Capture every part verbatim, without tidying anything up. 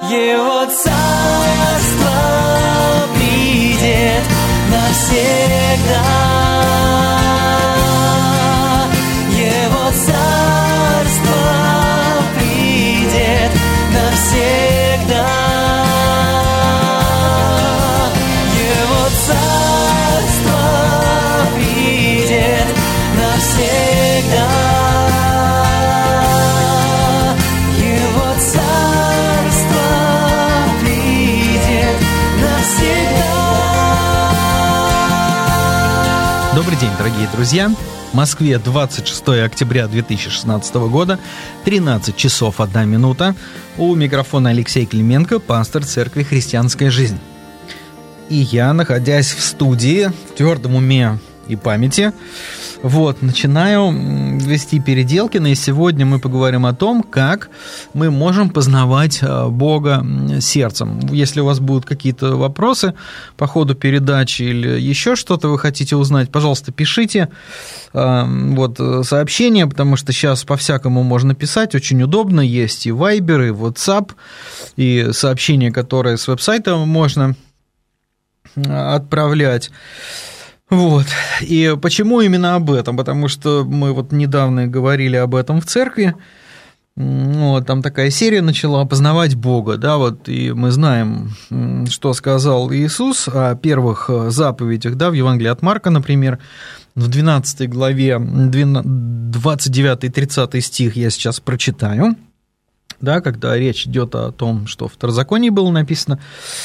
Его царство придет навсегда. Его царство придет навсегда. Его царство придет навсегда. Его царство придет навсегда. Добрый день, дорогие друзья! В Москве двадцать шестое октября две тысячи шестнадцатого года, тринадцать часов одна минута. У микрофона Алексей Клименко, пастор Церкви «Христианская жизнь». И я, находясь в студии, в твердом уме и памяти, вот, начинаю вести Переделкино, и сегодня мы поговорим о том, как мы можем познавать Бога сердцем. Если у вас будут какие-то вопросы по ходу передачи или еще что-то вы хотите узнать, пожалуйста, пишите вот, сообщения, потому что сейчас по-всякому можно писать, очень удобно, есть и Viber, и WhatsApp, и сообщения, которые с веб-сайта можно отправлять. Вот. И почему именно об этом? Потому что мы вот недавно говорили об этом в церкви. Вот, там такая серия начала «Познавать Бога», да, вот, и мы знаем, что сказал Иисус о первых заповедях, да, в Евангелии от Марка, например, в двенадцатой главе, двадцать девятый тридцатый стих я сейчас прочитаю, да, когда речь идет о том, что в Второзаконии было написано.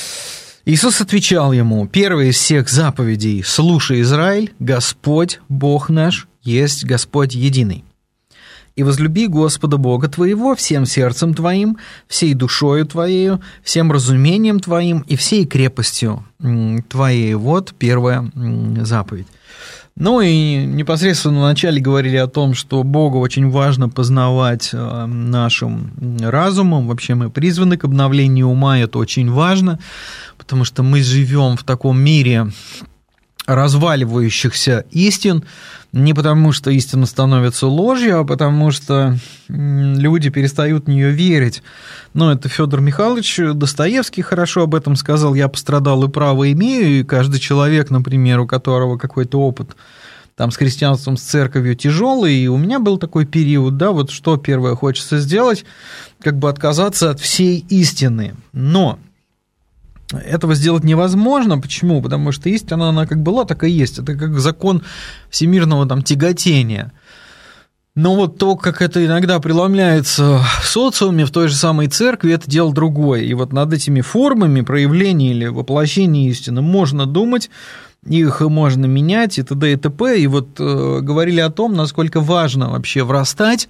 Иисус отвечал ему: «Первая из всех заповедей: слушай, Израиль, Господь, Бог наш, есть Господь единый. И возлюби Господа Бога твоего всем сердцем твоим, всей душою твоею, всем разумением твоим и всей крепостью твоей». Вот первая заповедь. Ну и непосредственно вначале говорили о том, что Бога очень важно познавать нашим разумом. Вообще мы призваны к обновлению ума, это очень важно, потому что мы живем в таком мире разваливающихся истин, не потому что истина становится ложью, а потому что люди перестают в нее верить. Но это Федор Михайлович Достоевский хорошо об этом сказал: «Я пострадал и право имею», и каждый человек, например, у которого какой-то опыт там с христианством, с церковью тяжелый, и у меня был такой период, да, вот что первое хочется сделать, как бы отказаться от всей истины. Но этого сделать невозможно. Почему? Потому что истина, она как была, так и есть. Это как закон всемирного там тяготения. Но вот то, как это иногда преломляется в социуме, в той же самой церкви, это дело другое. И вот над этими формами проявления или воплощения истины можно думать, их можно менять и т.д. и т.п. И вот э, говорили о том, насколько важно вообще врастать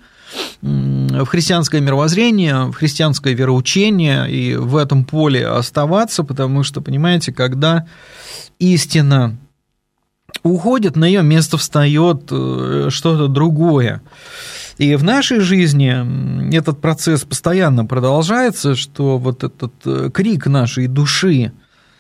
в христианское мировоззрение, в христианское вероучение и в этом поле оставаться, потому что, понимаете, когда истина уходит, на ее место встает что-то другое. И в нашей жизни этот процесс постоянно продолжается, что вот этот крик нашей души,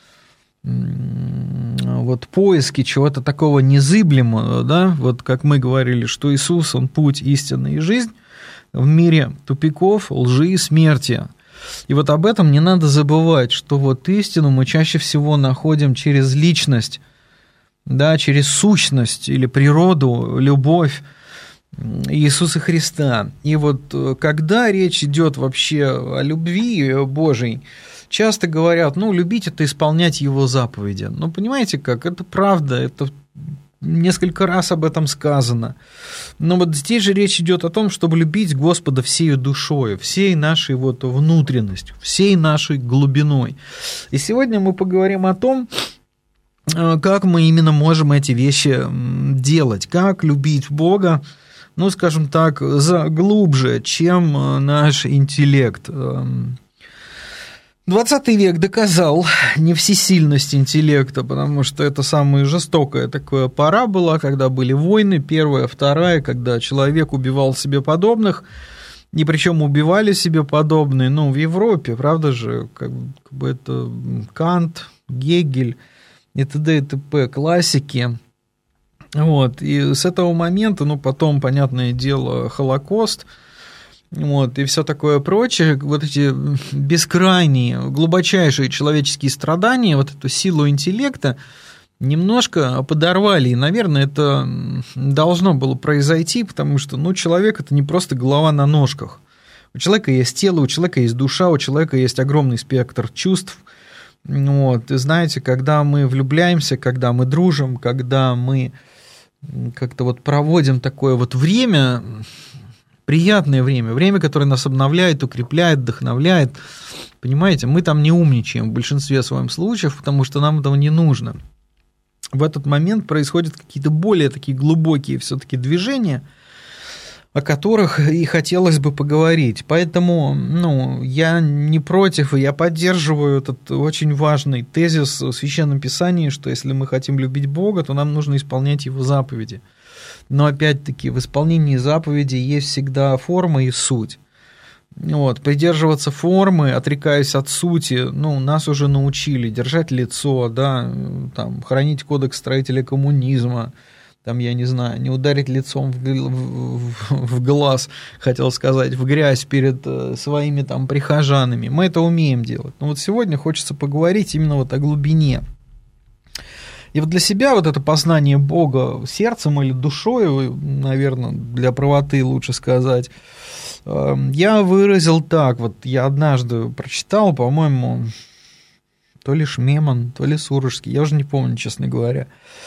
вот поиски чего-то такого незыблемого, да, вот как мы говорили, что Иисус, Он путь, истина и жизнь в мире тупиков, лжи и смерти. И вот об этом не надо забывать, что вот истину мы чаще всего находим через личность, да, через сущность или природу, любовь Иисуса Христа. И вот когда речь идет вообще о любви Божией, часто говорят, ну, любить – это исполнять Его заповеди. Ну, понимаете как, это правда, это несколько раз об этом сказано. Но вот здесь же речь идет о том, чтобы любить Господа всей душой, всей нашей вот внутренностью, всей нашей глубиной. И сегодня мы поговорим о том, как мы именно можем эти вещи делать, как любить Бога, ну, скажем так, за глубже, чем наш интеллект. двадцатый век доказал не всесильность интеллекта, потому что это самая жестокая такая пора была, когда были войны, первая, вторая, когда человек убивал себе подобных, и причем убивали себе подобные, ну, в Европе, правда же, как бы это Кант, Гегель и т.д. и т.п. классики. Вот, и с этого момента, ну, потом, понятное дело, Холокост, вот, и все такое прочее, вот эти бескрайние, глубочайшие человеческие страдания, вот эту силу интеллекта немножко подорвали, и, наверное, это должно было произойти, потому что, ну, человек – это не просто голова на ножках. У человека есть тело, у человека есть душа, у человека есть огромный спектр чувств. Вот. И знаете, когда мы влюбляемся, когда мы дружим, когда мы как-то вот проводим такое вот время, приятное время, время, которое нас обновляет, укрепляет, вдохновляет, понимаете, мы там не умничаем в большинстве своем случаев, потому что нам этого не нужно. В этот момент происходят какие-то более такие глубокие все-таки движения, о которых и хотелось бы поговорить. Поэтому, ну, я не против, и я поддерживаю этот очень важный тезис в Священном Писании, что если мы хотим любить Бога, то нам нужно исполнять Его заповеди. Но опять-таки в исполнении заповедей есть всегда форма и суть. Вот, придерживаться формы, отрекаясь от сути, ну, нас уже научили держать лицо, да, там, хранить кодекс строителя коммунизма, там, я не знаю, не ударить лицом в, в, в глаз, хотел сказать, в грязь перед своими там прихожанами. Мы это умеем делать. Но вот сегодня хочется поговорить именно вот о глубине. И вот для себя вот это познание Бога сердцем или душой, наверное, для правоты лучше сказать, я выразил так. Вот я однажды прочитал, по-моему, то ли Шмеман, то ли Сурожский, я уже не помню, честно говоря.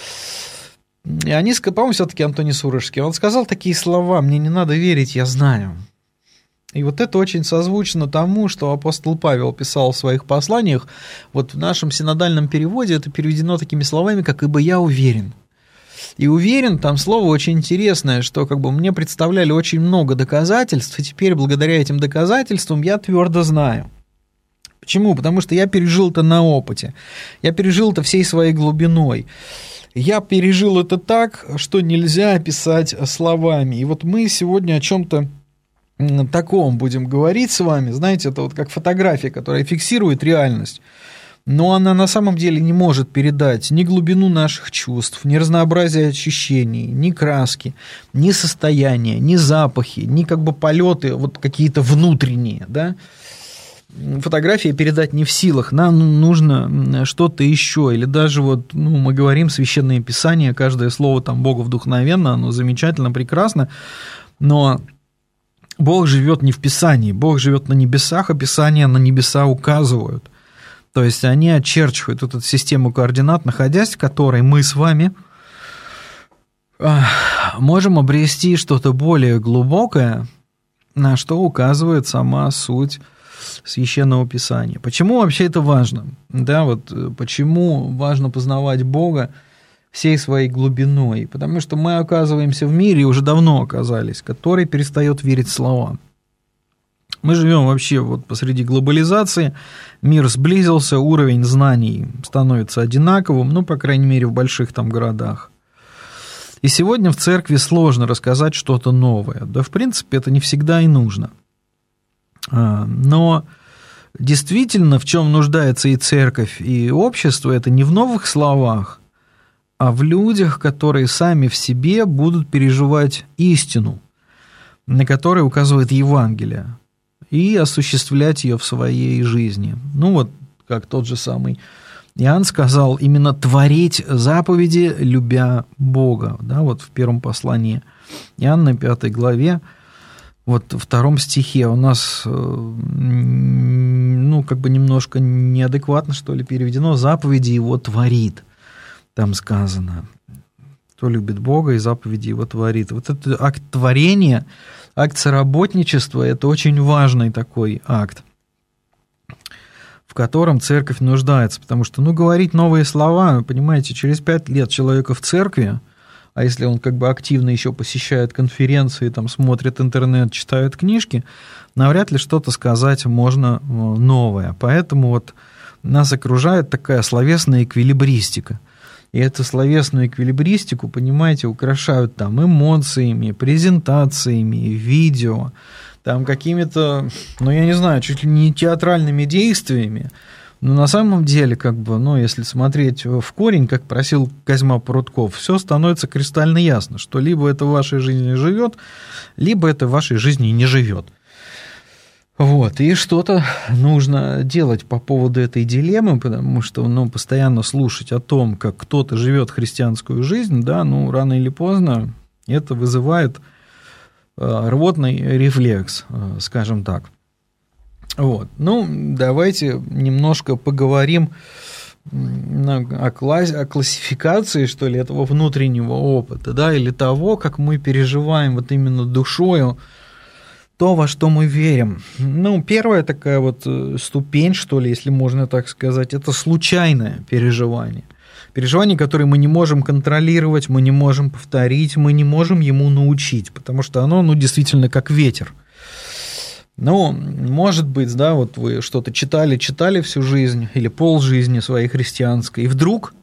И они, по-моему, все-таки Антоний Сурожский, он сказал такие слова: «Мне не надо верить, я знаю». И вот это очень созвучно тому, что апостол Павел писал в своих посланиях. Вот в нашем синодальном переводе это переведено такими словами, как «ибо я уверен». И уверен, там слово очень интересное, что как бы мне представляли очень много доказательств, и теперь благодаря этим доказательствам я твердо знаю. Почему? Потому что я пережил это на опыте, я пережил это всей своей глубиной. Я пережил это так, что нельзя описать словами. И вот мы сегодня о чем-то таком будем говорить с вами. Знаете, это вот как фотография, которая фиксирует реальность, но она на самом деле не может передать ни глубину наших чувств, ни разнообразие ощущений, ни краски, ни состояния, ни запахи, ни как бы полеты вот какие-то внутренние, да. Фотография передать не в силах, нам нужно что-то еще, или даже вот, ну, мы говорим Священное Писание, каждое слово там Богу вдохновенно, оно замечательно, прекрасно, но Бог живет не в Писании, Бог живет на небесах, а Писания на небеса указывают, то есть они очерчивают эту систему координат, находясь в которой мы с вами можем обрести что-то более глубокое, на что указывает сама суть Священного Писания. Почему вообще это важно? Да, вот почему важно познавать Бога всей своей глубиной? Потому что мы оказываемся в мире, и уже давно оказались, который перестает верить словам. Мы живем вообще вот посреди глобализации, мир сблизился, уровень знаний становится одинаковым, ну, по крайней мере, в больших там городах. И сегодня в церкви сложно рассказать что-то новое. Да, в принципе, это не всегда и нужно. Но действительно, в чем нуждается и церковь, и общество, это не в новых словах, а в людях, которые сами в себе будут переживать истину, на которую указывает Евангелие, и осуществлять ее в своей жизни. Ну вот, как тот же самый Иоанн сказал, именно творить заповеди, любя Бога. Да, вот в первом послании Иоанна, пятой главе, вот во втором стихе у нас, ну, как бы немножко неадекватно, что ли, переведено, заповеди его творит, там сказано, кто любит Бога и заповеди его творит. Вот этот акт творения, акт соработничества, это очень важный такой акт, в котором церковь нуждается, потому что, ну, говорить новые слова, понимаете, через пять лет человека в церкви, а если он как бы активно еще посещает конференции, там, смотрит интернет, читает книжки, навряд ли что-то сказать можно новое. Поэтому вот нас окружает такая словесная эквилибристика. И эту словесную эквилибристику, понимаете, украшают там эмоциями, презентациями, видео, там какими-то, ну, я не знаю, чуть ли не театральными действиями. Но на самом деле, как бы, ну, если смотреть в корень, как просил Козьма Прутков, все становится кристально ясно, что либо это в вашей жизни живет, либо это в вашей жизни не живет. Вот, и что-то нужно делать по поводу этой дилеммы, потому что, ну, постоянно слушать о том, как кто-то живет христианскую жизнь, да, ну, рано или поздно это вызывает рвотный рефлекс, скажем так. Вот, ну, давайте немножко поговорим о, класс, о классификации, что ли, этого внутреннего опыта, да, или того, как мы переживаем вот именно душою то, во что мы верим. Ну, первая такая вот ступень, что ли, если можно так сказать, это случайное переживание. Переживание, которое мы не можем контролировать, мы не можем повторить, мы не можем ему научить, потому что оно, ну, действительно как ветер. Ну, может быть, да, вот вы что-то читали, читали всю жизнь или полжизни своей христианской, и вдруг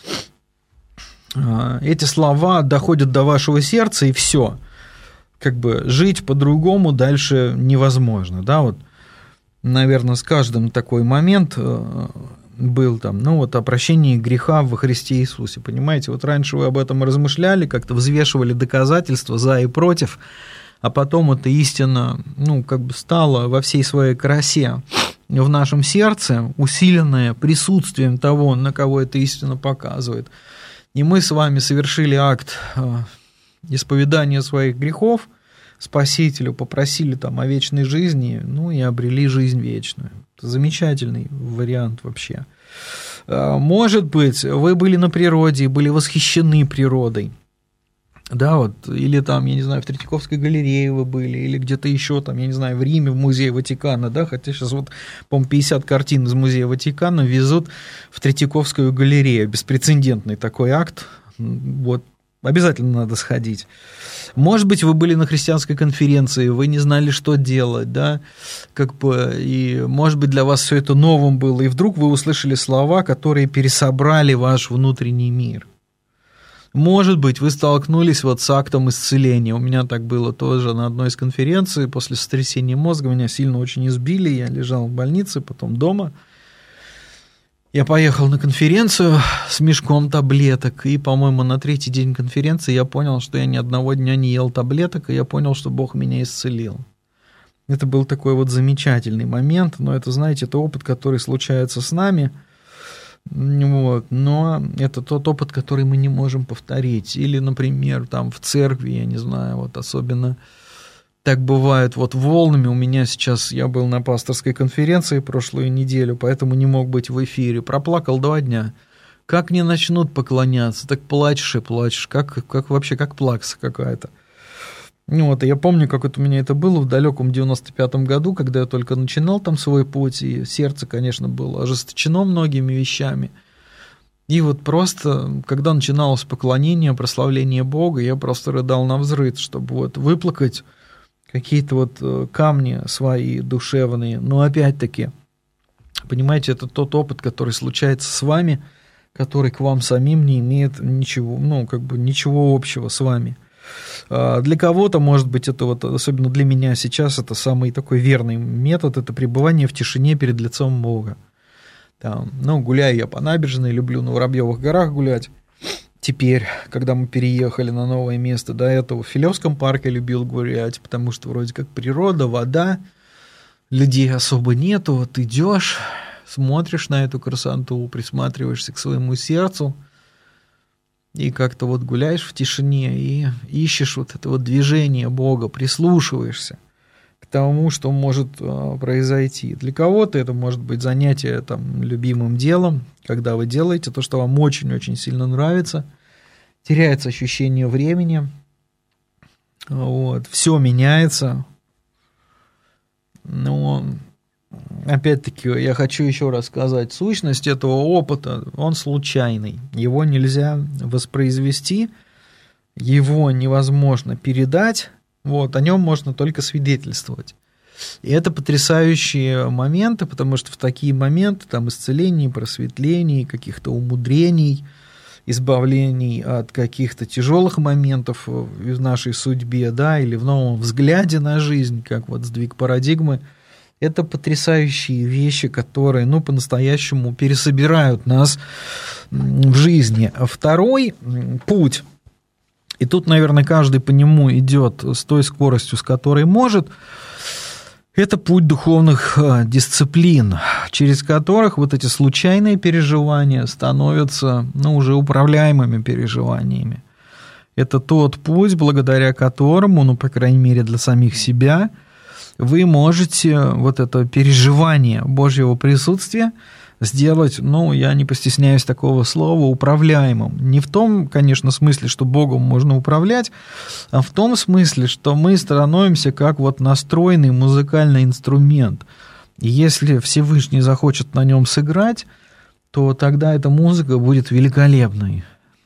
эти слова доходят до вашего сердца, и все. Как бы жить по-другому дальше невозможно, да, вот, наверное, с каждым такой момент был там, ну, вот о прощении греха во Христе Иисусе, понимаете, вот раньше вы об этом размышляли, как-то взвешивали доказательства за и против, а потом эта истина, ну, как бы стала во всей своей красе в нашем сердце, усиленная присутствием того, на кого эта истина показывает, и мы с вами совершили акт исповедания своих грехов Спасителю, попросили там о вечной жизни, ну и обрели жизнь вечную. Это замечательный вариант вообще. Может быть, вы были на природе и были восхищены природой, да, вот, или там, я не знаю, в Третьяковской галерее вы были, или где-то еще там, я не знаю, в Риме, в музее Ватикана, да, хотя сейчас вот, по-моему, пятьдесят картин из музея Ватикана везут в Третьяковскую галерею, беспрецедентный такой акт, вот, обязательно надо сходить. Может быть, вы были на христианской конференции, вы не знали, что делать, да, как бы, и, может быть, для вас все это новым было, и вдруг вы услышали слова, которые пересобрали ваш внутренний мир. Может быть, вы столкнулись вот с актом исцеления. У меня так было тоже на одной из конференций, после сотрясения мозга меня сильно очень избили, я лежал в больнице, потом дома. Я поехал на конференцию с мешком таблеток, и, по-моему, на третий день конференции я понял, что я ни одного дня не ел таблеток, и я понял, что Бог меня исцелил. Это был такой вот замечательный момент, но это, знаете, это опыт, который случается с нами, вот, но это тот опыт, который мы не можем повторить. Или, например, там в церкви, я не знаю, вот особенно так бывает вот волнами. У меня сейчас, я был на пасторской конференции прошлую неделю, поэтому не мог быть в эфире. Проплакал два дня. Как не начнут поклоняться, так плачешь и плачешь. Как, как вообще, как плакса какая-то. Ну вот, и я помню, как вот у меня это было в далеком девяносто пятом году, когда я только начинал там свой путь, и сердце, конечно, было ожесточено многими вещами. И вот просто, когда начиналось поклонение, прославление Бога, я просто рыдал навзрыд, чтобы вот выплакать какие-то вот камни свои душевные. Но опять-таки, понимаете, это тот опыт, который случается с вами, который к вам самим не имеет ничего, ну, как бы ничего общего с вами. Для кого-то, может быть, это вот, особенно для меня сейчас, это самый такой верный метод, это пребывание в тишине перед лицом Бога. Там, ну, гуляю я по набережной, люблю на Воробьевых горах гулять. Теперь, когда мы переехали на новое место, до этого в Филевском парке любил гулять, потому что вроде как природа, вода, людей особо нету, вот идешь, смотришь на эту красоту, присматриваешься к своему сердцу, и как-то вот гуляешь в тишине и ищешь вот это вот движение Бога, прислушиваешься к тому, что может произойти. Для кого-то это может быть занятие там любимым делом, когда вы делаете то, что вам очень-очень сильно нравится, теряется ощущение времени, вот, все меняется. Но опять-таки, я хочу еще раз сказать, сущность этого опыта, он случайный, его нельзя воспроизвести, его невозможно передать, вот, о нем можно только свидетельствовать. И это потрясающие моменты, потому что в такие моменты, там, исцелений, просветлений, каких-то умудрений, избавлений от каких-то тяжелых моментов в нашей судьбе, да, или в новом взгляде на жизнь, как вот сдвиг парадигмы, это потрясающие вещи, которые, ну, по-настоящему пересобирают нас в жизни. Второй путь, и тут, наверное, каждый по нему идет с той скоростью, с которой может, Это путь духовных дисциплин, через которых вот эти случайные переживания становятся, ну, уже управляемыми переживаниями. Это тот путь, благодаря которому, ну, по крайней мере, для самих себя, вы можете вот это переживание Божьего присутствия сделать, ну, я не постесняюсь такого слова, управляемым. Не в том, конечно, смысле, что Богом можно управлять, а в том смысле, что мы становимся как вот настроенный музыкальный инструмент. И если Всевышний захочет на нем сыграть, то тогда эта музыка будет великолепной.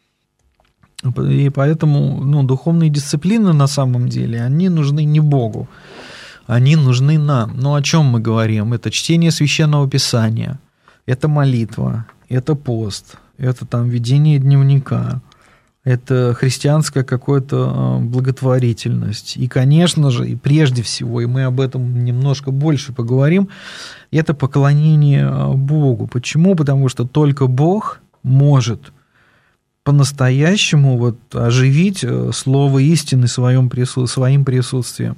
И поэтому, ну, духовные дисциплины на самом деле, они нужны не Богу, они нужны нам. Но о чем мы говорим? Это чтение Священного Писания, это молитва, это пост, это там ведение дневника, это христианская какая-то благотворительность. И, конечно же, и прежде всего, и мы об этом немножко больше поговорим, это поклонение Богу. Почему? Потому что только Бог может по-настоящему вот оживить слово истины своим присутствием.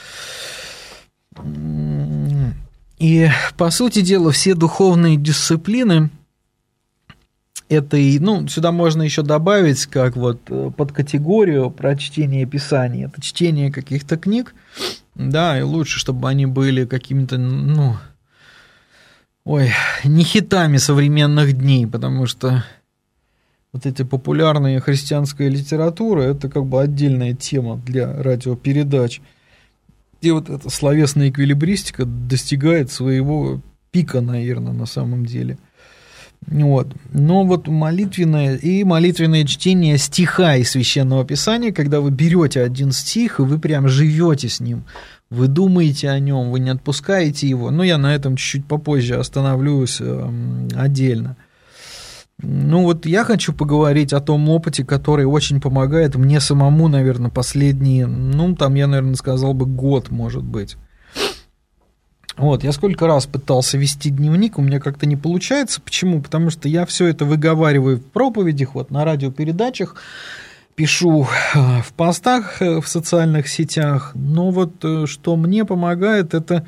И, по сути дела, все духовные дисциплины, это и, ну, сюда можно еще добавить, как вот под категорию про чтение Писания, это чтение каких-то книг, да, и лучше, чтобы они были какими-то, ну, ой, не хитами современных дней, потому что вот эти популярные христианская литература, это как бы отдельная тема для радиопередач, где вот эта словесная эквилибристика достигает своего пика, наверное, на самом деле. Вот. Но вот молитвенное и молитвенное чтение стиха из Священного Писания, когда вы берете один стих, и вы прям живете с ним, вы думаете о нем, вы не отпускаете его. Но я на этом чуть-чуть попозже остановлюсь отдельно. Ну вот я хочу поговорить о том опыте, который очень помогает мне самому, наверное, последние, ну там я, наверное, сказал бы год, может быть. Вот, я сколько раз пытался вести дневник, у меня как-то не получается. Почему? Потому что я все это выговариваю в проповедях, вот на радиопередачах, пишу в постах в социальных сетях, но вот что мне помогает, это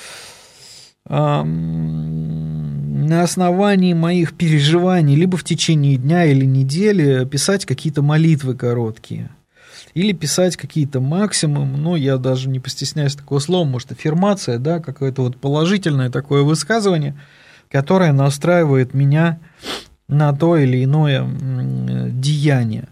на основании моих переживаний, либо в течение дня или недели писать какие-то молитвы короткие, или писать какие-то максимумы, ну, я даже не постесняюсь такого слова, может, аффирмация, да, какое-то вот положительное такое высказывание, которое настраивает меня на то или иное деяние.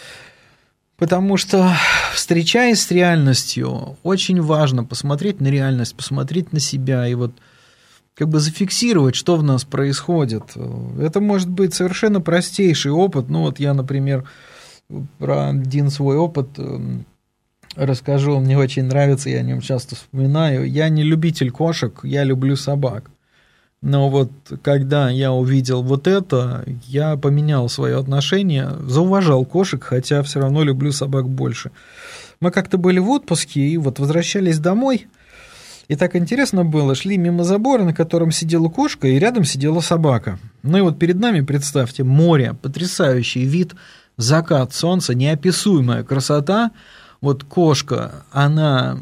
Потому что, встречаясь с реальностью, очень важно посмотреть на реальность, посмотреть на себя и вот как бы зафиксировать, что в нас происходит. Это может быть совершенно простейший опыт. Ну вот я, например, про один свой опыт расскажу, мне очень нравится, я о нем часто вспоминаю. Я не любитель кошек, я люблю собак. Но вот когда я увидел вот это, я поменял свое отношение, зауважал кошек, хотя все равно люблю собак больше. Мы как-то были в отпуске и вот возвращались домой. И так интересно было, шли мимо забора, на котором сидела кошка, и рядом сидела собака. Ну и вот перед нами, представьте, море, потрясающий вид, закат солнца, неописуемая красота. Вот кошка, она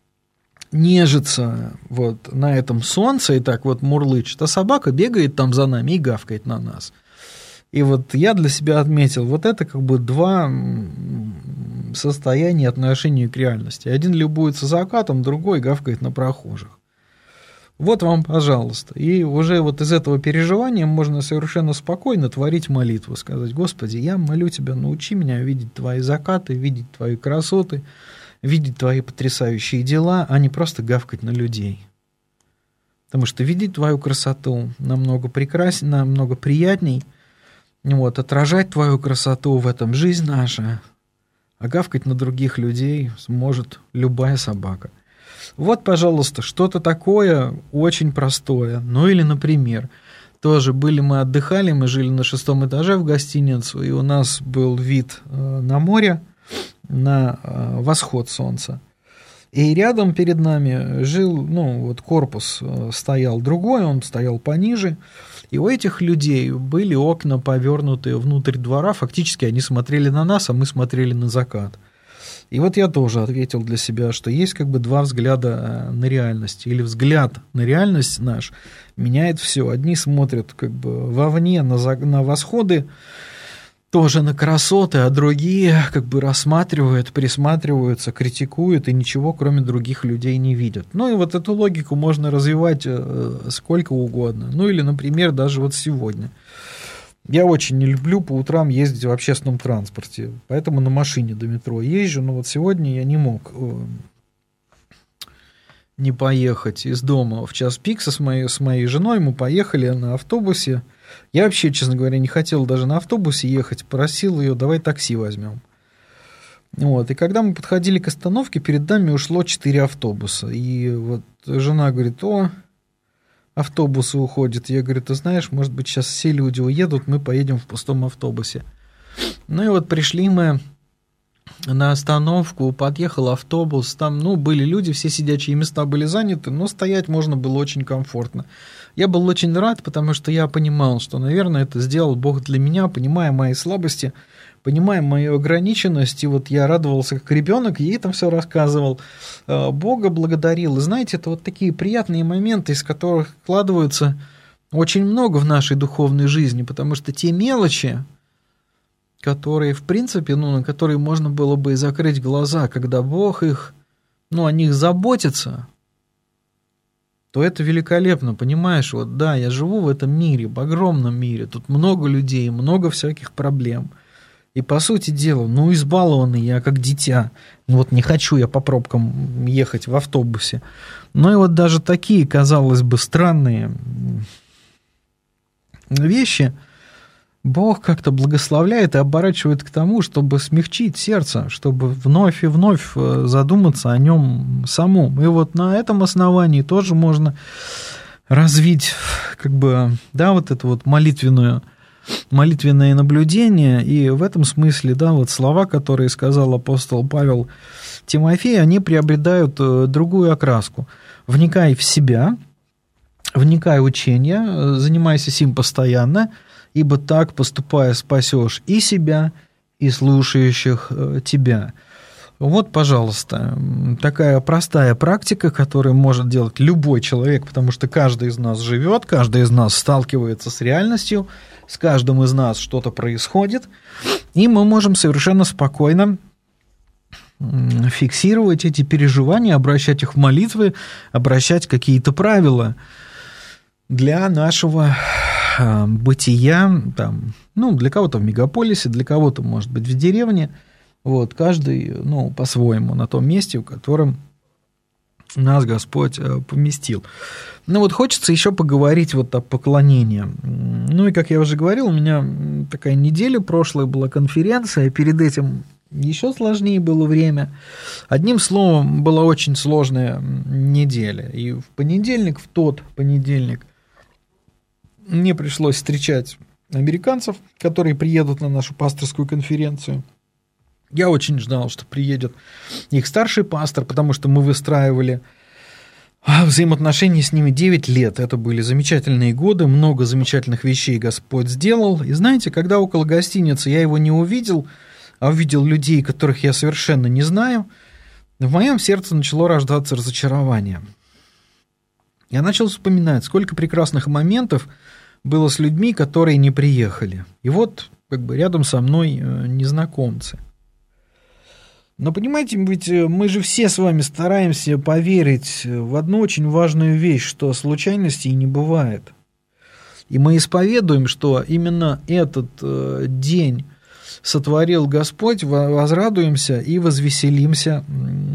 нежится вот на этом солнце и так вот мурлычет, а собака бегает там за нами и гавкает на нас. И вот я для себя отметил, вот это как бы два состояния отношения к реальности. Один любуется закатом, другой гавкает на прохожих. Вот вам, пожалуйста. И уже вот из этого переживания можно совершенно спокойно творить молитву, сказать: Господи, я молю Тебя, научи меня видеть Твои закаты, видеть Твои красоты, видеть Твои потрясающие дела, а не просто гавкать на людей. Потому что видеть Твою красоту намного прекрасней, намного приятней. Вот, отражать Твою красоту в этом жизнь наша, а гавкать на других людей сможет любая собака. Вот, пожалуйста, что-то такое очень простое. Ну или, например, тоже были мы отдыхали, мы жили на шестом этаже в гостинице, и у нас был вид на море, на восход солнца. И рядом перед нами жил, ну вот корпус стоял другой, он стоял пониже, и у этих людей были окна, повернутые внутрь двора, фактически они смотрели на нас, а мы смотрели на закат. И вот я тоже ответил для себя, что есть как бы два взгляда на реальность. Или взгляд на реальность наш меняет все. Одни смотрят как бы вовне на, за... на восходы, тоже на красоты, а другие как бы рассматривают, присматриваются, критикуют и ничего кроме других людей не видят. Ну и вот эту логику можно развивать сколько угодно. Ну или, например, даже вот сегодня. Я очень не люблю по утрам ездить в общественном транспорте, поэтому на машине до метро езжу, но вот сегодня я не мог не поехать из дома в час пик с моей, с моей женой, мы поехали на автобусе. Я вообще, честно говоря, не хотел даже на автобусе ехать, просил ее, давай такси возьмем. Вот. И когда мы подходили к остановке, перед нами ушло четыре автобуса, и вот жена говорит, о... автобусы уходят. Я говорю, ты знаешь, может быть, сейчас все люди уедут, мы поедем в пустом автобусе. Ну и вот пришли мы на остановку, подъехал автобус, там, ну, были люди, все сидячие места были заняты, но стоять можно было очень комфортно. Я был очень рад, потому что я понимал, что, наверное, это сделал Бог для меня, понимая мои слабости, понимая мою ограниченность, и вот я радовался как ребенок, ей там все рассказывал, Бога благодарил. И знаете, это вот такие приятные моменты, из которых складываются очень много в нашей духовной жизни, потому что те мелочи, которые, в принципе, ну, на которые можно было бы и закрыть глаза, когда Бог их, ну, о них заботится, то это великолепно, понимаешь? Вот да, я живу в этом мире, в огромном мире, тут много людей, много всяких проблем. И, по сути дела, ну, избалованный я как дитя. Ну, вот не хочу я по пробкам ехать в автобусе. Ну, и вот даже такие, казалось бы, странные вещи Бог как-то благословляет и оборачивает к тому, чтобы смягчить сердце, чтобы вновь и вновь задуматься о нем самом. И вот на этом основании тоже можно развить, как бы, да, вот это вот молитвенную молитвенное наблюдение, и в этом смысле, да, вот слова, которые сказал апостол Павел Тимофею, они приобретают другую окраску. Вникай в себя, вникай в учение, занимайся сим постоянно, ибо так, поступая, спасешь и себя, и слушающих тебя. Вот, пожалуйста, такая простая практика, которую может делать любой человек, потому что каждый из нас живет, каждый из нас сталкивается с реальностью, с каждым из нас что-то происходит, и мы можем совершенно спокойно фиксировать эти переживания, обращать их в молитвы, обращать какие-то правила для нашего бытия, там, ну, для кого-то в мегаполисе, для кого-то, может быть, в деревне. Вот, каждый, ну, по-своему, на том месте, в котором нас Господь поместил. Ну, вот хочется еще поговорить вот о поклонении. Ну, и, как я уже говорил, у меня такая неделя прошлая была конференция, перед этим еще сложнее было время. Одним словом, была очень сложная неделя. И в понедельник, в тот понедельник, мне пришлось встречать американцев, которые приедут на нашу пасторскую конференцию. Я очень ждал, что приедет их старший пастор, потому что мы выстраивали взаимоотношения с ними девять лет. Это были замечательные годы, много замечательных вещей Господь сделал. И знаете, когда около гостиницы я его не увидел, а увидел людей, которых я совершенно не знаю, в моем сердце начало рождаться разочарование. Я начал вспоминать, сколько прекрасных моментов было с людьми, которые не приехали. И вот как бы рядом со мной незнакомцы. Но понимаете, ведь мы же все с вами стараемся поверить в одну очень важную вещь, что случайностей не бывает. И мы исповедуем, что именно этот день сотворил Господь, возрадуемся и возвеселимся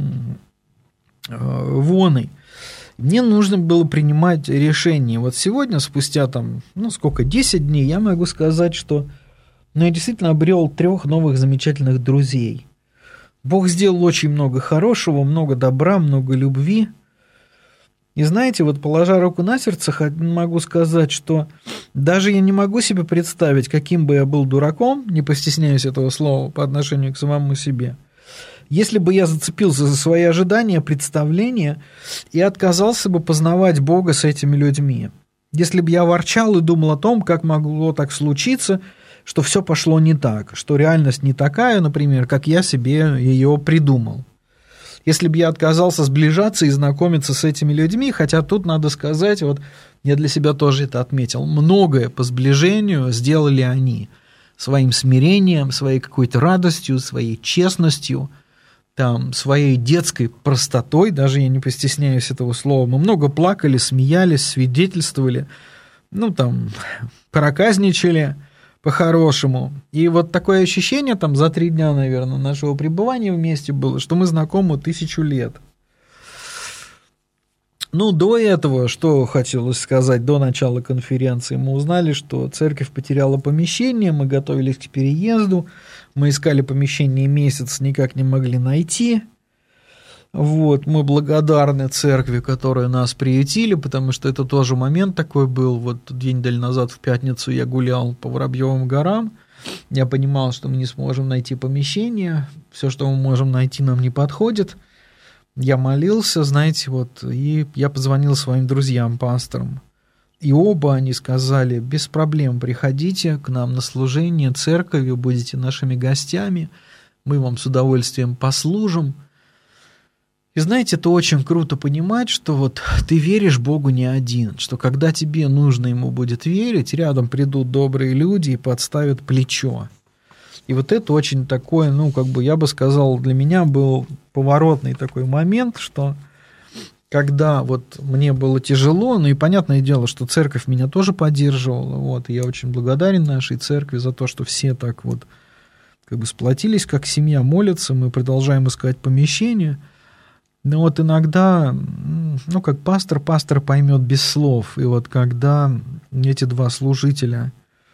воной. Мне нужно было принимать решение. Вот сегодня, спустя там, ну сколько, десять дней, я могу сказать, что ну, я действительно обрел трех новых замечательных друзей. Бог сделал очень много хорошего, много добра, много любви. И знаете, вот положа руку на сердце, могу сказать, что даже я не могу себе представить, каким бы я был дураком, не постесняюсь этого слова по отношению к самому себе, если бы я зацепился за свои ожидания, представления и отказался бы познавать Бога с этими людьми. Если бы я ворчал и думал о том, как могло так случиться, что все пошло не так, что реальность не такая, например, как я себе ее придумал. Если бы я отказался сближаться и знакомиться с этими людьми, хотя тут надо сказать, вот я для себя тоже это отметил, многое по сближению сделали они своим смирением, своей какой-то радостью, своей честностью, там, своей детской простотой, даже я не постесняюсь этого слова, мы много плакали, смеялись, свидетельствовали, ну, там, проказничали по-хорошему. И вот такое ощущение там за три дня, наверное, нашего пребывания вместе было, что мы знакомы тысячу лет. Ну, до этого, что хотелось сказать, до начала конференции, мы узнали, что церковь потеряла помещение, мы готовились к переезду, мы искали помещение месяц, никак не могли найти. Вот, мы благодарны церкви, которые нас приютили, потому что это тоже момент такой был. Вот две недели назад в пятницу я гулял по Воробьевым горам, я понимал, что мы не сможем найти помещение, все, что мы можем найти, нам не подходит. Я молился, знаете, вот, и я позвонил своим друзьям, пасторам, и оба они сказали: без проблем, приходите к нам на служение церковью, будете нашими гостями, мы вам с удовольствием послужим. И знаете, это очень круто понимать, что вот ты веришь Богу не один, что когда тебе нужно Ему будет верить, рядом придут добрые люди и подставят плечо. И вот это очень такой, ну, как бы, я бы сказал, для меня был поворотный такой момент, что когда вот мне было тяжело, ну и понятное дело, что церковь меня тоже поддерживала, вот, и я очень благодарен нашей церкви за то, что все так вот как бы сплотились, как семья, молятся, мы продолжаем искать помещение. Но вот иногда, ну, как пастор, пастор поймет без слов. И вот когда эти два служителя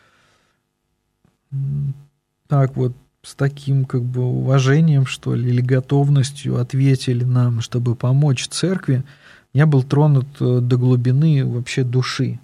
так вот с таким как бы уважением, что ли, или готовностью ответили нам, чтобы помочь церкви, я был тронут до глубины вообще души.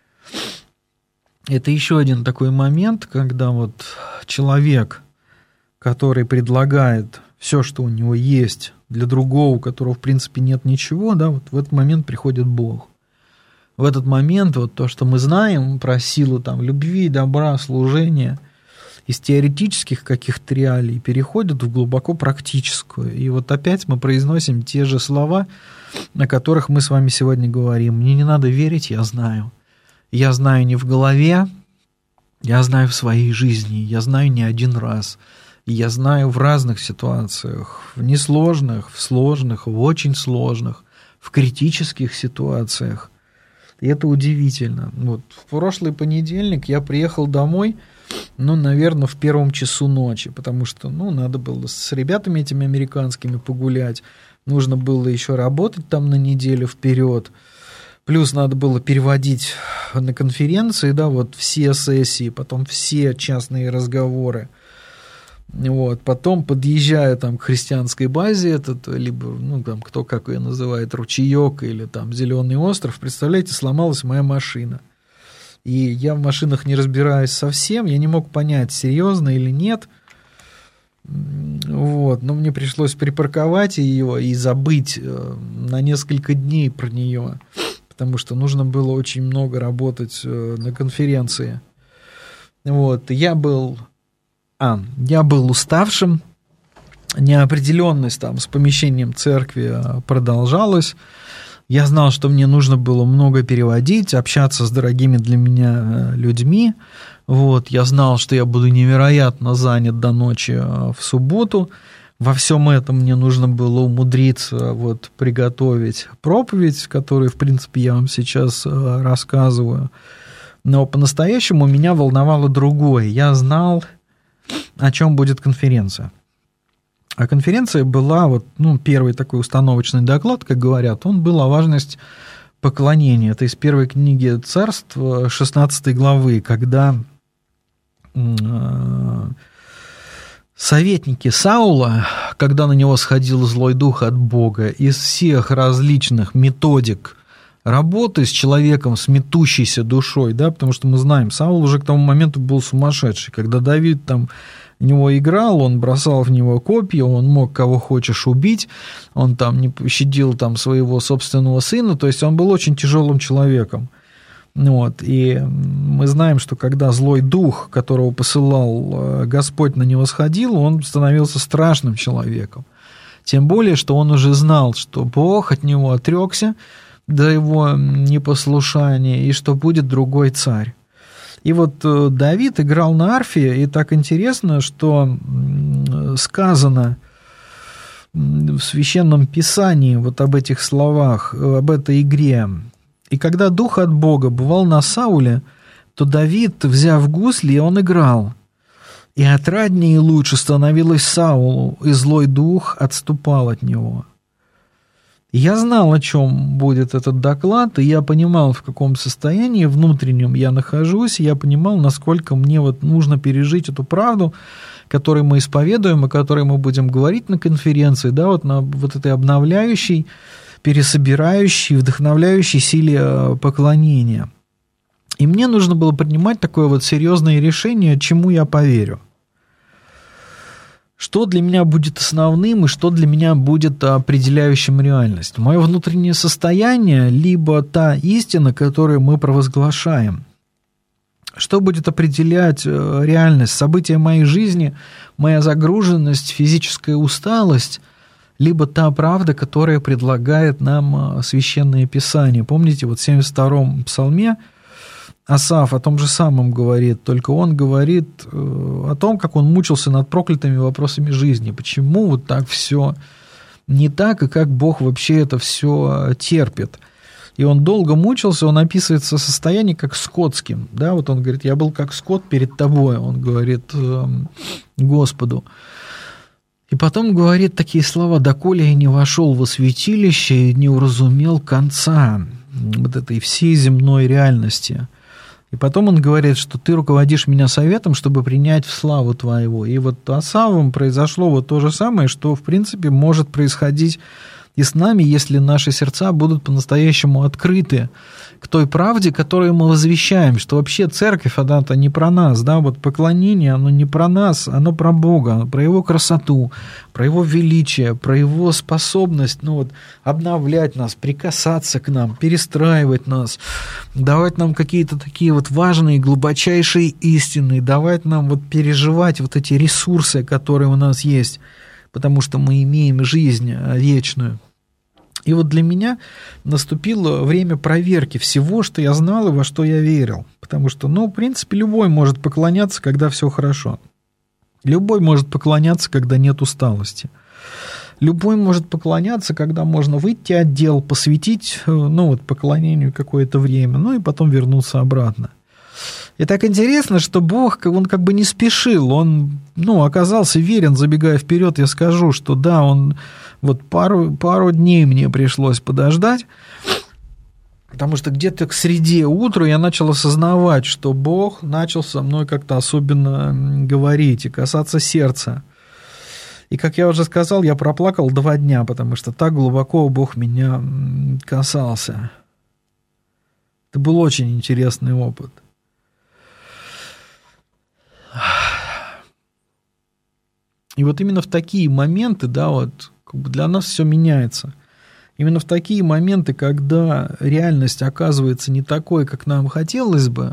Это еще один такой момент, когда вот человек, который предлагает все, что у него есть, для другого, у которого, в принципе, нет ничего, да, вот в этот момент приходит Бог. В этот момент вот то, что мы знаем про силу там любви, добра, служения, из теоретических каких-то реалий переходит в глубоко практическую. И вот опять мы произносим те же слова, о которых мы с вами сегодня говорим. Мне не надо верить, я знаю. Я знаю не в голове, я знаю в своей жизни, я знаю не один раз. Я знаю в разных ситуациях, в несложных, в сложных, в очень сложных, в критических ситуациях. И это удивительно. Вот в прошлый понедельник я приехал домой, ну, наверное, в первом часу ночи, потому что, ну, надо было с ребятами этими американскими погулять, нужно было еще работать там на неделю вперед, плюс надо было переводить на конференции, да, вот все сессии, потом все частные разговоры. Вот, потом подъезжаю там к христианской базе, этот, либо, ну, там, кто как ее называет, ручеек или там Зеленый остров, представляете, сломалась моя машина. И я в машинах не разбираюсь совсем, я не мог понять, серьезно или нет. Вот, но мне пришлось припарковать ее и забыть на несколько дней про нее, потому что нужно было очень много работать на конференции. Вот, я был... А, я был уставшим, неопределенность там с помещением церкви продолжалась. Я знал, что мне нужно было много переводить, общаться с дорогими для меня людьми. Вот, я знал, что я буду невероятно занят до ночи в субботу. Во всем этом мне нужно было умудриться вот, приготовить проповедь, которую, в принципе, я вам сейчас рассказываю. Но по-настоящему меня волновало другое. Я знал, о чем будет конференция. А конференция была, вот, ну, первый такой установочный доклад, как говорят, он был о важности поклонения. Это из первой книги Царств, шестнадцатой главы, когда советники Саула, когда на него сходил злой дух от Бога, из всех различных методик работы с человеком с метущейся душой, да, потому что мы знаем, Саул уже к тому моменту был сумасшедший, когда Давид там в него играл, он бросал в него копья, он мог кого хочешь убить, он там не пощадил там своего собственного сына, то есть он был очень тяжелым человеком. Вот, и мы знаем, что когда злой дух, которого посылал Господь, на него сходил, он становился страшным человеком. Тем более, что он уже знал, что Бог от него отрекся до его непослушания, и что будет другой царь. И вот Давид играл на арфе, и так интересно, что сказано в Священном Писании вот об этих словах, об этой игре. «И когда дух от Бога бывал на Сауле, то Давид, взяв гусли, он играл. И отраднее и лучше становилось Саулу, и злой дух отступал от него». Я знал, о чем будет этот доклад, и я понимал, в каком состоянии внутреннем я нахожусь, и я понимал, насколько мне вот нужно пережить эту правду, которую мы исповедуем, о которой мы будем говорить на конференции, да, вот на вот этой обновляющей, пересобирающей, вдохновляющей силе поклонения. И мне нужно было принимать такое вот серьезное решение, чему я поверю. Что для меня будет основным и что для меня будет определяющим реальность? Мое внутреннее состояние, либо та истина, которую мы провозглашаем? Что будет определять реальность, события моей жизни, моя загруженность, физическая усталость, либо та правда, которая предлагает нам Священное Писание? Помните, вот в семьдесят втором псалме Асаф о том же самом говорит, только он говорит о том, как он мучился над проклятыми вопросами жизни. Почему вот так все не так, и как Бог вообще это все терпит. И он долго мучился, он описывается состояние как скотским. Да, вот он говорит, я был как скот перед тобой, он говорит Господу. И потом говорит такие слова, доколе я не вошел во святилище и не уразумел конца вот этой всей земной реальности. И потом он говорит, что ты руководишь меня советом, чтобы принять в славу твоего. И вот с Асавом произошло вот то же самое, что, в принципе, может происходить и с нами, если наши сердца будут по-настоящему открыты к той правде, которую мы возвещаем, что вообще церковь, она-то не про нас, да, вот поклонение, оно не про нас, оно про Бога, про Его красоту, про Его величие, про Его способность, ну вот, обновлять нас, прикасаться к нам, перестраивать нас, давать нам какие-то такие вот важные, глубочайшие истины, давать нам вот переживать вот эти ресурсы, которые у нас есть, потому что мы имеем жизнь вечную. И вот для меня наступило время проверки всего, что я знал и во что я верил. Потому что, ну, в принципе, любой может поклоняться, когда все хорошо. Любой может поклоняться, когда нет усталости. Любой может поклоняться, когда можно выйти от дел, посвятить, ну, вот, поклонению какое-то время, ну, и потом вернуться обратно. И так интересно, что Бог, он как бы не спешил, он, ну, оказался верен, забегая вперед, я скажу, что да, он вот пару, пару дней мне пришлось подождать, потому что где-то к среде утра я начал осознавать, что Бог начал со мной как-то особенно говорить и касаться сердца. И, как я уже сказал, я проплакал два дня, потому что так глубоко Бог меня касался. Это был очень интересный опыт. И вот именно в такие моменты, да, вот как бы для нас все меняется. Именно в такие моменты, когда реальность оказывается не такой, как нам хотелось бы,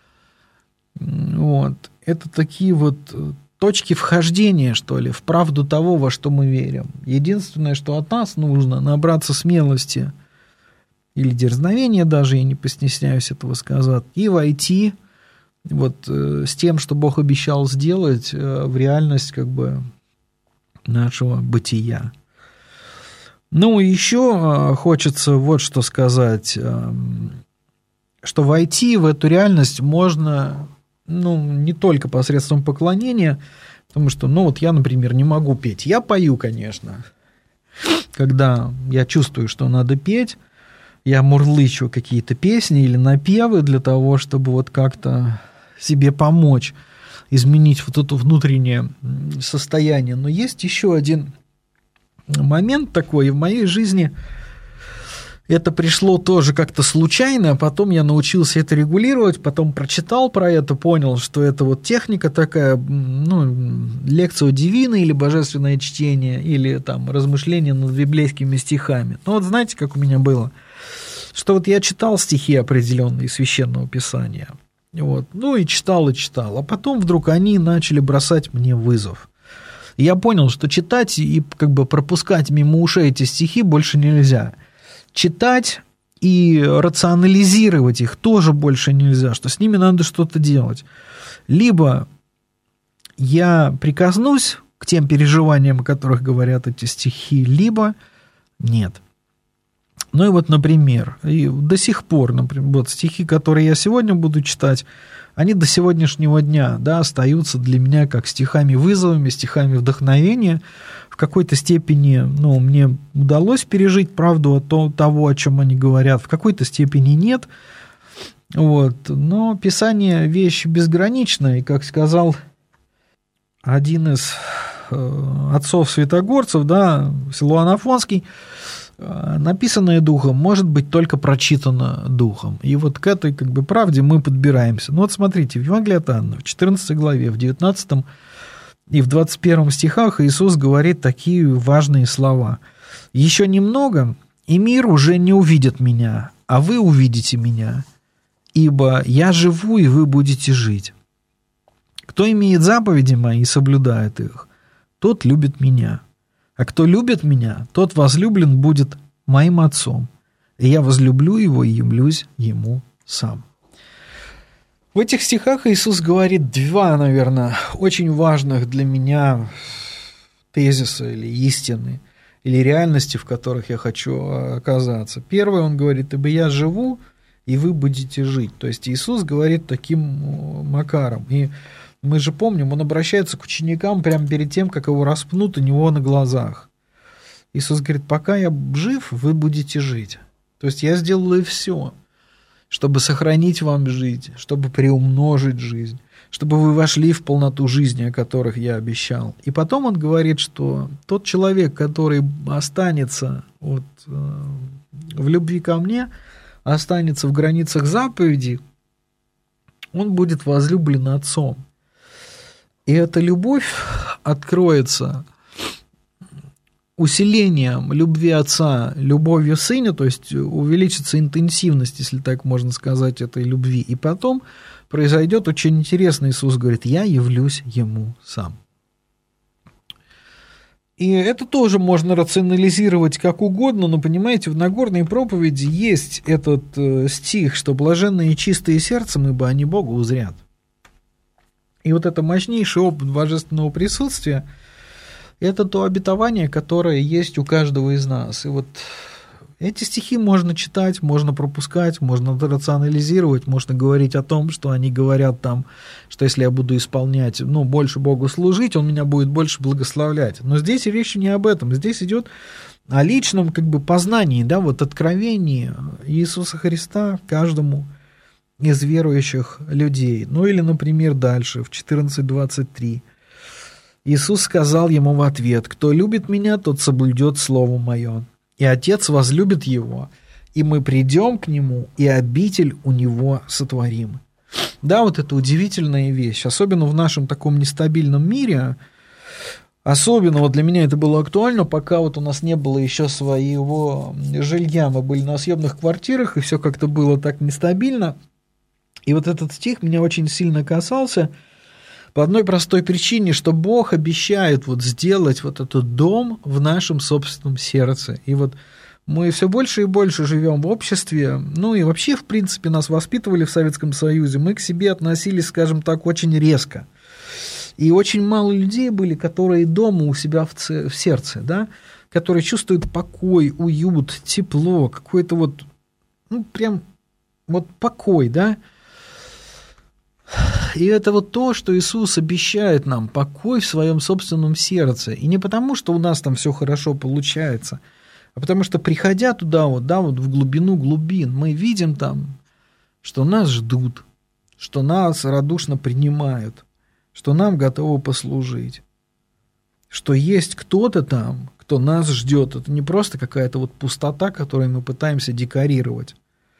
вот, это такие вот точки вхождения, что ли, в правду того, во что мы верим. Единственное, что от нас нужно, набраться смелости или дерзновения даже, я не постесняюсь этого сказать, и войти вот э, с тем, что Бог обещал сделать, э, в реальность как бы нашего бытия. Ну, еще э, хочется вот что сказать, э, что войти в эту реальность можно, ну, не только посредством поклонения, потому что, ну, вот я, например, не могу петь. Я пою, конечно, когда я чувствую, что надо петь, я мурлычу какие-то песни или напевы для того, чтобы вот как-то себе помочь изменить вот это внутреннее состояние. Но есть еще один момент такой, и в моей жизни это пришло тоже как-то случайно, а потом я научился это регулировать, потом прочитал про это, понял, что это вот техника такая, ну, лекция дивина или божественное чтение, или там размышления над библейскими стихами. Ну вот знаете, как у меня было? что вот я читал стихи определенные из Священного Писания, вот, ну и читал, и читал, а потом вдруг они начали бросать мне вызов. И я понял, что читать и как бы пропускать мимо ушей эти стихи больше нельзя. Читать и рационализировать их тоже больше нельзя, что с ними надо что-то делать. Либо я прикоснусь к тем переживаниям, о которых говорят эти стихи, либо нет. Ну и вот, например, и до сих пор, например, вот стихи, которые я сегодня буду читать, они до сегодняшнего дня, да, остаются для меня как стихами-вызовами, стихами вдохновения. В какой-то степени, ну, мне удалось пережить правду о того, о чем они говорят, в какой-то степени нет. Вот. Но Писание – вещь безграничная, и, как сказал один из отцов-святогорцев, да, Силуан Афонский, написанное Духом может быть только прочитано Духом. И вот к этой как бы правде мы подбираемся. Ну вот смотрите, в Евангелии от Иоанна, в четырнадцатой главе, в девятнадцатом и в двадцать первом стихах Иисус говорит такие важные слова. «Еще немного, и мир уже не увидит меня, а вы увидите меня, ибо я живу, и вы будете жить. Кто имеет заповеди мои и соблюдает их, тот любит меня. А кто любит меня, тот возлюблен будет моим Отцом, и я возлюблю его и явлюсь ему сам». В этих стихах Иисус говорит два, наверное, очень важных для меня тезиса или истины, или реальности, в которых я хочу оказаться. Первое, он говорит: «Ибо я живу, и вы будете жить». То есть Иисус говорит таким макаром. И мы же помним, он обращается к ученикам прямо перед тем, как его распнут у него на глазах. Иисус говорит: пока я жив, вы будете жить. То есть я сделаю все, чтобы сохранить вам жизнь, чтобы приумножить жизнь, чтобы вы вошли в полноту жизни, о которых я обещал. И потом он говорит, что тот человек, который останется вот, в любви ко мне, останется в границах заповедей, он будет возлюблен Отцом. И эта любовь откроется усилением любви Отца, любовью Сына, то есть увеличится интенсивность, если так можно сказать, этой любви. И потом произойдет очень интересно, Иисус говорит: «Я явлюсь Ему сам». И это тоже можно рационализировать как угодно, но, понимаете, в Нагорной проповеди есть этот стих, что «блаженные чистые сердцем, ибо они Бога узрят». И вот это мощнейший опыт божественного присутствия – это то обетование, которое есть у каждого из нас. И вот эти стихи можно читать, можно пропускать, можно рационализировать, можно говорить о том, что они говорят там, что если я буду исполнять, ну, больше Богу служить, Он меня будет больше благословлять. Но здесь речь не об этом, здесь идет о личном как бы познании, да, вот откровении Иисуса Христа каждому из верующих людей. Ну или, например, дальше, в четырнадцать двадцать три. Иисус сказал ему в ответ: «Кто любит меня, тот соблюдет слово мое, и Отец возлюбит его, и мы придем к нему, и обитель у него сотворим». Да, вот это удивительная вещь, особенно в нашем таком нестабильном мире. Особенно вот для меня это было актуально, пока вот у нас не было еще своего жилья, мы были на съемных квартирах, и все как-то было так нестабильно. И вот этот стих меня очень сильно касался по одной простой причине, что Бог обещает вот сделать вот этот дом в нашем собственном сердце. И вот мы все больше и больше живем в обществе, ну и вообще, в принципе, нас воспитывали в Советском Союзе, мы к себе относились, скажем так, очень резко. И очень мало людей были, которые дома у себя в, ц... в сердце, да, которые чувствуют покой, уют, тепло, какой-то вот, ну, прям вот покой, да. И это вот то, что Иисус обещает нам, покой в своем собственном сердце. И не потому, что у нас там все хорошо получается, а потому что, приходя туда, вот, да, вот в глубину глубин, мы видим там, что нас ждут, что нас радушно принимают, что нам готовы послужить, что есть кто-то там, кто нас ждет. Это не просто какая-то вот пустота, которую мы пытаемся декорировать.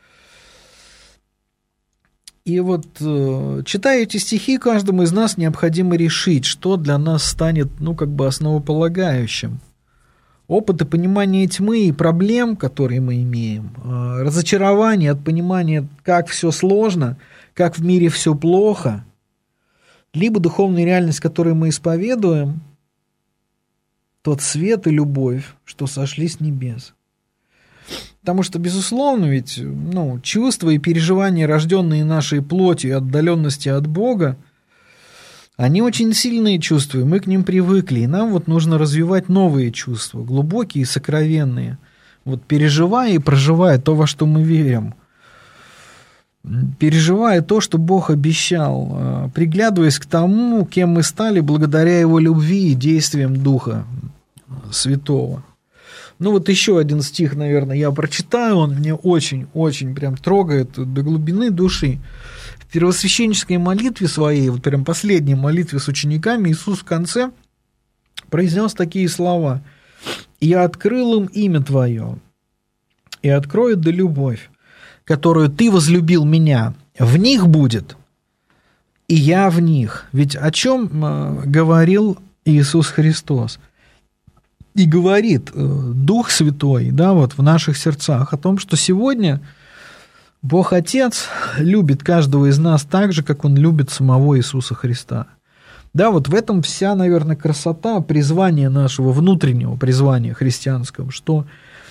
И вот, читая эти стихи, каждому из нас необходимо решить, что для нас станет, ну, как бы основополагающим. опыты понимания тьмы и проблем, которые мы имеем, разочарование от понимания, как все сложно, как в мире все плохо, либо духовная реальность, которую мы исповедуем, тот свет и любовь, что сошли с небес. Потому что, безусловно, ведь ну, чувства и переживания, рожденные нашей плотью и отдаленности от Бога, они очень сильные чувства, и мы к ним привыкли, и нам вот нужно развивать новые чувства, глубокие и сокровенные, вот переживая и проживая то, во что мы верим, переживая то, что Бог обещал, приглядываясь к тому, кем мы стали благодаря Его любви и действиям Духа Святого. Ну вот еще один стих, наверное, я прочитаю, он мне очень-очень прям трогает до глубины души. В первосвященнической молитве своей, вот прям последней молитве с учениками, Иисус в конце произнес такие слова: «Я открыл им имя Твое, и открою да любовь, которую Ты возлюбил Меня, в них будет, и я в них». Ведь о чем говорил Иисус Христос? И говорит Дух Святой, да, вот в наших сердцах о том, что сегодня Бог Отец любит каждого из нас так же, как Он любит самого Иисуса Христа. Да, вот в этом вся, наверное, красота призвания нашего, внутреннего призвания христианского, что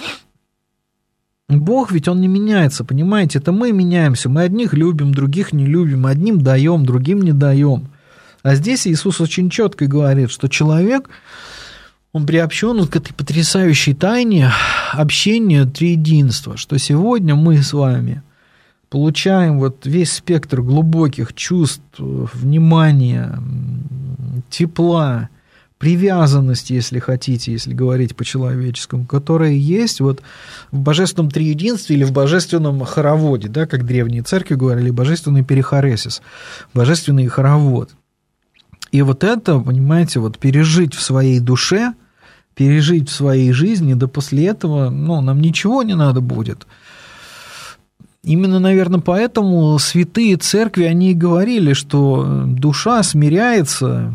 Бог ведь Он не меняется, понимаете, это мы меняемся, мы одних любим, других не любим, одним даем, другим не даем. А здесь Иисус очень четко говорит, что человек, он приобщен к этой потрясающей тайне общения триединства, что сегодня мы с вами получаем вот весь спектр глубоких чувств, внимания, тепла, привязанности, если хотите, если говорить по-человеческому, которая есть вот в божественном триединстве или в божественном хороводе, да, как древние церкви говорили, божественный перихоресис, божественный хоровод. И вот это, понимаете, вот пережить в своей душе, пережить в своей жизни, да после этого, ну, нам ничего не надо будет. Именно, наверное, поэтому святые церкви, они и говорили, что душа смиряется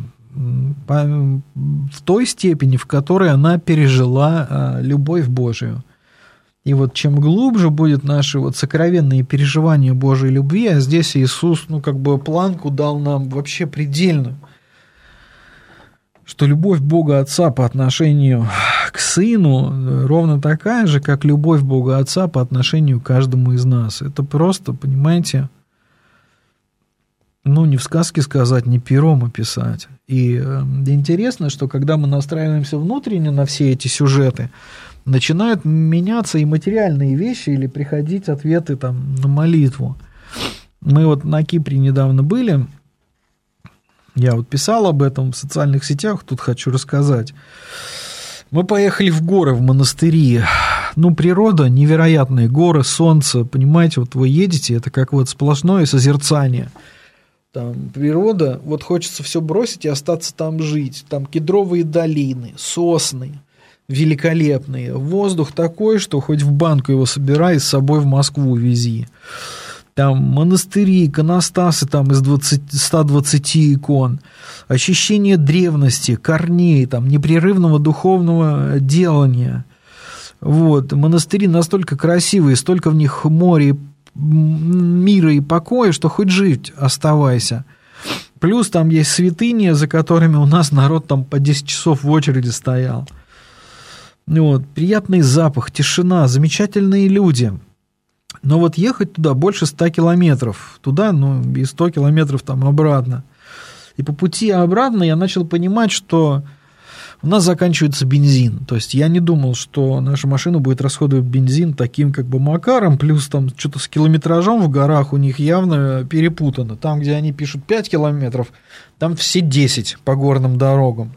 в той степени, в которой она пережила любовь Божию. И вот чем глубже будут наши вот сокровенные переживания Божьей любви, а здесь Иисус, ну, как бы планку дал нам вообще предельную, что любовь Бога Отца по отношению к Сыну ровно такая же, как любовь Бога Отца по отношению к каждому из нас. Это просто, понимаете, ну, не в сказке сказать, не пером описать. И интересно, что когда мы настраиваемся внутренне на все эти сюжеты, начинают меняться и материальные вещи, или приходить ответы там на молитву. Мы вот на Кипре недавно были. Я вот писал об этом в социальных сетях, тут хочу рассказать. Мы поехали в горы, в монастыри. Ну, природа, невероятные горы, солнце, понимаете, вот вы едете, это как вот сплошное созерцание. Там природа, вот хочется все бросить и остаться там жить. Там кедровые долины, сосны великолепные. Воздух такой, что хоть в банку его собирай, с собой в Москву вези. Там монастыри, иконостасы там из ста двадцати икон, ощущение древности, корней, там, непрерывного духовного делания. Вот. Монастыри настолько красивые, столько в них моря, мира и покоя, что хоть жить оставайся. Плюс там есть святыни, за которыми у нас народ там по десять часов в очереди стоял. Вот. Приятный запах, тишина, замечательные люди. Но вот ехать туда больше ста километров, туда, ну, и сто километров там обратно. И по пути обратно я начал понимать, что у нас заканчивается бензин. То есть я не думал, что наша машина будет расходовать бензин таким как бы макаром, плюс там что-то с километражом в горах у них явно перепутано. Там, где они пишут пять километров, там все десять по горным дорогам.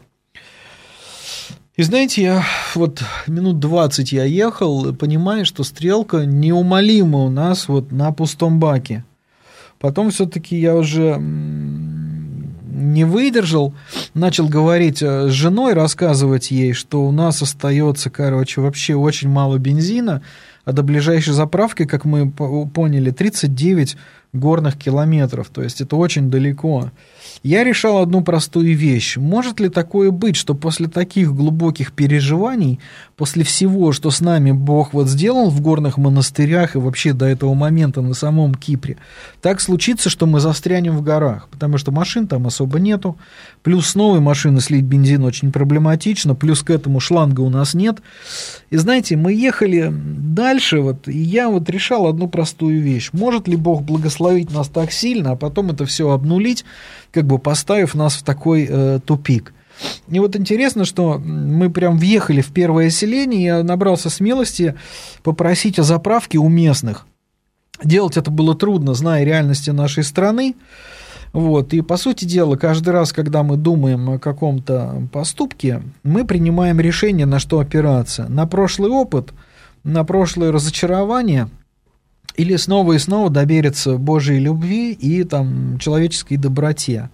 И знаете, я вот минут двадцать я ехал, понимая, что стрелка неумолима у нас вот на пустом баке. Потом все-таки я уже не выдержал, начал говорить с женой, рассказывать ей, что у нас остается, короче, вообще очень мало бензина, а до ближайшей заправки, как мы поняли, тридцать девять горных километров, то есть это очень далеко. Я решал одну простую вещь. Может ли такое быть, что после таких глубоких переживаний, после всего, что с нами Бог вот сделал в горных монастырях и вообще до этого момента на самом Кипре, так случится, что мы застрянем в горах, потому что машин там особо нету, плюс с новой машины слить бензин очень проблематично, плюс к этому шланга у нас нет. И знаете, мы ехали дальше, вот, и я вот решал одну простую вещь. Может ли Бог благословить нас так сильно, а потом это все обнулить, как бы поставив нас в такой э, тупик? И вот интересно, что мы прям въехали в первое селение, я набрался смелости попросить о заправке у местных. Делать это было трудно, зная реальности нашей страны. Вот. И, по сути дела, каждый раз, когда мы думаем о каком-то поступке, мы принимаем решение, на что опираться. На прошлый опыт, на прошлое разочарование или снова и снова довериться Божьей любви и там, человеческой доброте.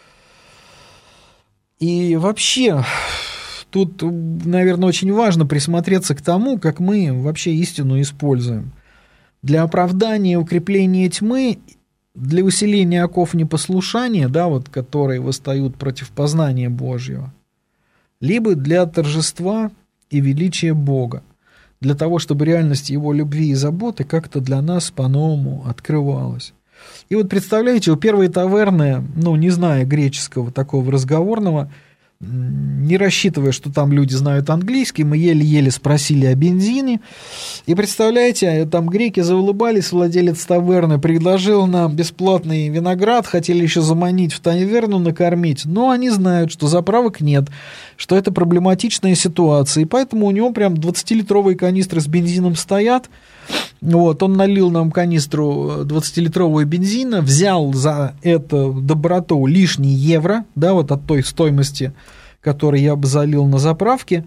И вообще, тут, наверное, очень важно присмотреться к тому, как мы вообще истину используем. Для оправдания и укрепления тьмы, для усиления оков непослушания, да, вот, которые восстают против познания Божьего, либо для торжества и величия Бога, для того, чтобы реальность Его любви и заботы как-то для нас по-новому открывалась. И вот представляете, у первой таверны, ну, не зная греческого такого разговорного, не рассчитывая, что там люди знают английский, мы еле-еле спросили о бензине. И представляете, там греки заулыбались, владелец таверны предложил нам бесплатный виноград, хотели еще заманить в таверну, накормить. Но они знают, что заправок нет, что это проблематичная ситуация. И поэтому у него прям двадцатилитровые канистры с бензином стоят. Вот, он налил нам канистру двадцатилитрового бензина, взял за это доброту лишний евро, да, вот от той стоимости, которую я бы залил на заправке.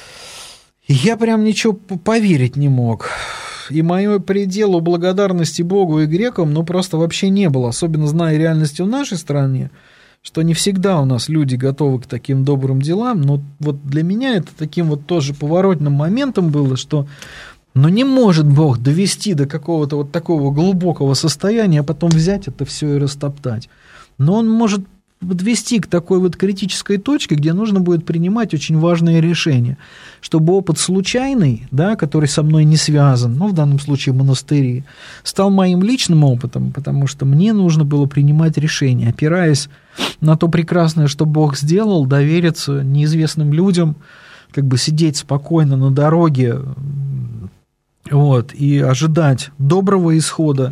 И я прям ничего поверить не мог. И моего предела благодарности Богу и грекам, ну, просто вообще не было, особенно зная реальность в нашей стране, что не всегда у нас люди готовы к таким добрым делам. Но вот для меня это таким вот тоже поворотным моментом было, что но не может Бог довести до какого-то вот такого глубокого состояния, а потом взять это все и растоптать. Но Он может подвести к такой вот критической точке, где нужно будет принимать очень важные решения, чтобы опыт случайный, да, который со мной не связан, ну, в данном случае монастыри, стал моим личным опытом, потому что мне нужно было принимать решения, опираясь на то прекрасное, что Бог сделал, довериться неизвестным людям, как бы сидеть спокойно на дороге, вот, и ожидать доброго исхода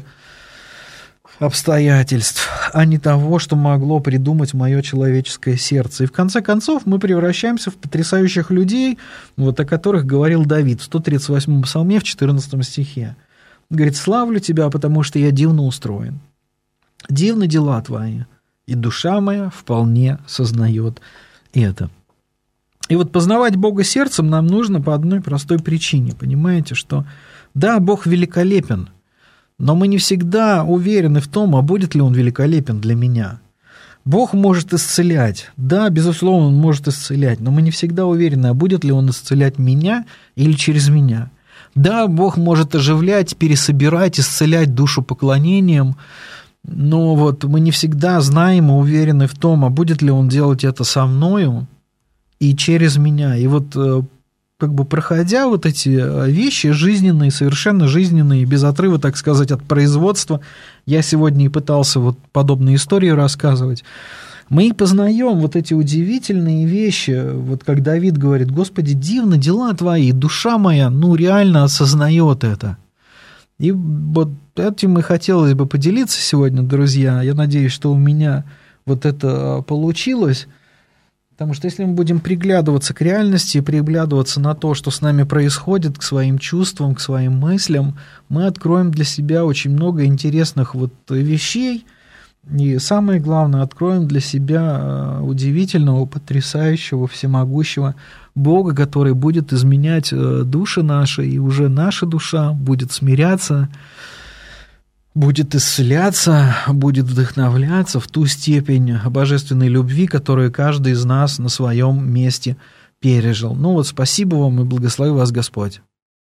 обстоятельств, а не того, что могло придумать мое человеческое сердце. И в конце концов мы превращаемся в потрясающих людей, вот, о которых говорил Давид в сто тридцать восьмом псалме в четырнадцатом стихе. Говорит: «Славлю тебя, потому что я дивно устроен. Дивны дела твои, и душа моя вполне сознает это». И вот познавать Бога сердцем нам нужно по одной простой причине, понимаете, что да, Бог великолепен, но мы не всегда уверены в том, а будет ли Он великолепен для меня. Бог может исцелять, да, безусловно, Он может исцелять, но мы не всегда уверены, а будет ли Он исцелять меня или через меня. Да, Бог может оживлять, пересобирать, исцелять душу поклонением, но вот мы не всегда знаем и уверены в том, а будет ли Он делать это со мною и через меня. И вот как бы проходя вот эти вещи жизненные, совершенно жизненные, без отрыва, так сказать, от производства, я сегодня и пытался вот подобные истории рассказывать, мы и познаем вот эти удивительные вещи, вот как Давид говорит: «Господи, дивны дела Твои, душа моя, ну, реально осознает это». И вот этим и хотелось бы поделиться сегодня, друзья. Я надеюсь, что у меня вот это получилось. Потому что если мы будем приглядываться к реальности и приглядываться на то, что с нами происходит, к своим чувствам, к своим мыслям, мы откроем для себя очень много интересных вот вещей. И самое главное, откроем для себя удивительного, потрясающего, всемогущего Бога, который будет изменять души наши, и уже наша душа будет смиряться, будет исцеляться, будет вдохновляться в ту степень божественной любви, которую каждый из нас на своем месте пережил. Ну вот, спасибо вам и благослови вас Господь.